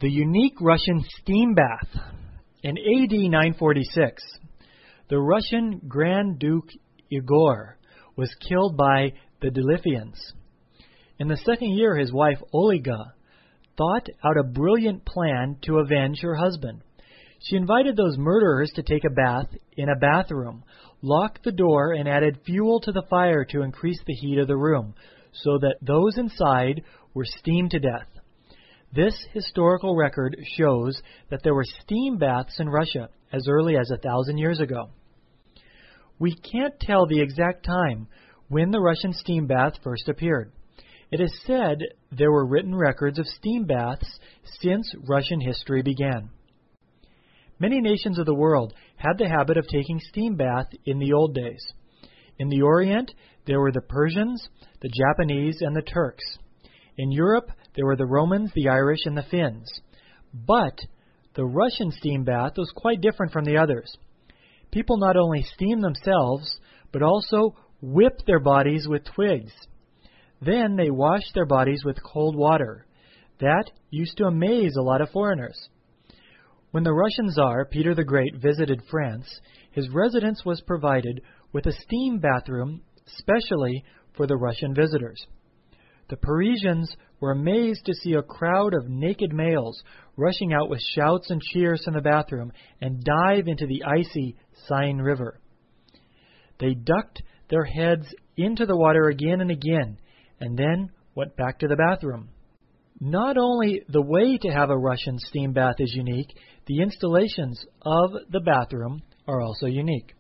The unique Russian steam bath. In AD 946, the Russian Grand Duke Igor was killed by the Dilifians. In the second year, his wife Olga thought out a brilliant plan to avenge her husband. She invited those murderers to take a bath in a bathroom, locked the door, and added fuel to the fire to increase the heat of the room, so that those inside were steamed to death. This historical record shows that there were steam baths in Russia as early as 1,000 years ago. We can't tell the exact time when the Russian steam bath first appeared. It is said there were written records of steam baths since Russian history began. Many nations of the world had the habit of taking steam bath in the old days. In the Orient, there were the Persians, the Japanese, and the Turks. In Europe, there were the Romans, the Irish, and the Finns. But the Russian steam bath was quite different from the others. People not only steamed themselves, but also whipped their bodies with twigs. Then they washed their bodies with cold water. That used to amaze a lot of foreigners. When the Russian Tsar, Peter the Great, visited France, his residence was provided with a steam bathroom specially for the Russian visitors. The Parisians were amazed to see a crowd of naked males rushing out with shouts and cheers from the bathroom and dive into the icy Seine River. They ducked their heads into the water again and again, and then went back to the bathroom. Not only the way to have a Russian steam bath is unique, the installations of the bathroom are also unique.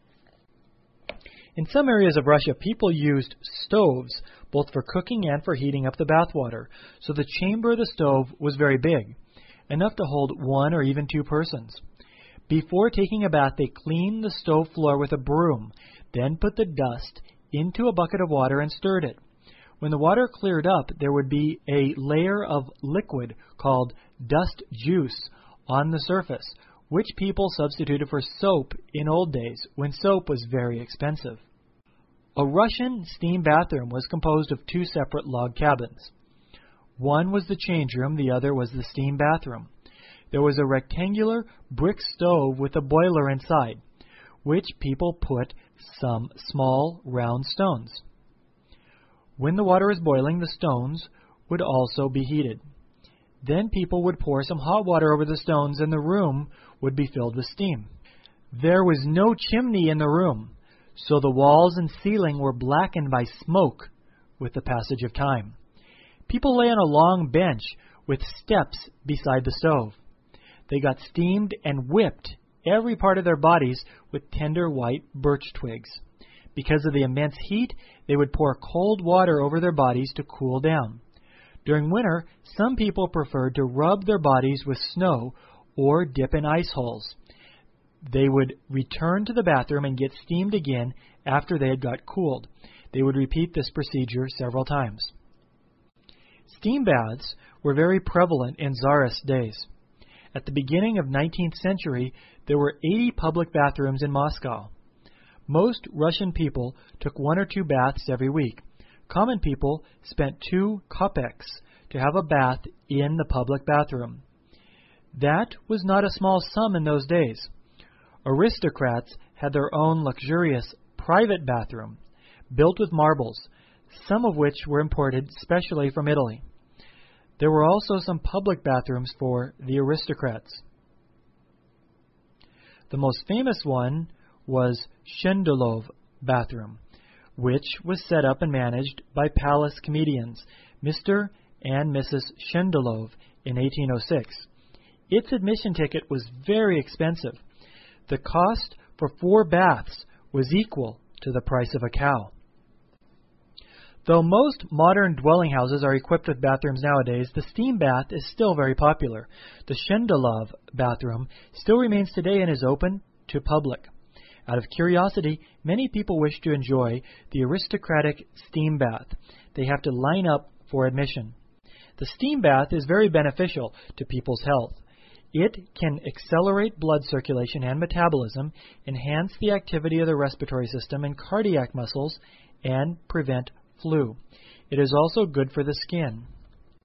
In some areas of Russia, people used stoves both for cooking and for heating up the bathwater, so the chamber of the stove was very big, enough to hold one or even two persons. Before taking a bath, they cleaned the stove floor with a broom, then put the dust into a bucket of water and stirred it. When the water cleared up, there would be a layer of liquid called dust juice on the surface, which people substituted for soap in old days, when soap was very expensive. A Russian steam bathroom was composed of two separate log cabins. One was the change room, the other was the steam bathroom. There was a rectangular brick stove with a boiler inside, which people put some small round stones. When the water was boiling, the stones would also be heated. Then people would pour some hot water over the stones and the room would be filled with steam. There was no chimney in the room, so the walls and ceiling were blackened by smoke with the passage of time. People lay on a long bench with steps beside the stove. They got steamed and whipped every part of their bodies with tender white birch twigs. Because of the immense heat, they would pour cold water over their bodies to cool down. During winter, some people preferred to rub their bodies with snow or dip in ice holes. They would return to the bathroom and get steamed again after they had got cooled. They would repeat this procedure several times. Steam baths were very prevalent in Tsarist days. At the beginning of the 19th century, there were 80 public bathrooms in Moscow. Most Russian people took 1 or 2 baths every week. Common people spent 2 kopecks to have a bath in the public bathroom. That was not a small sum in those days. Aristocrats had their own luxurious private bathroom, built with marbles, some of which were imported specially from Italy. There were also some public bathrooms for the aristocrats. The most famous one was Shendelov bathroom, which was set up and managed by palace comedians, Mr. and Mrs. Shendelov, in 1806. Its admission ticket was very expensive. The cost for 4 baths was equal to the price of a cow. Though most modern dwelling houses are equipped with bathrooms nowadays, the steam bath is still very popular. The Shendelov bathroom still remains today and is open to public. Out of curiosity, many people wish to enjoy the aristocratic steam bath. They have to line up for admission. The steam bath is very beneficial to people's health. It can accelerate blood circulation and metabolism, enhance the activity of the respiratory system and cardiac muscles, and prevent flu. It is also good for the skin.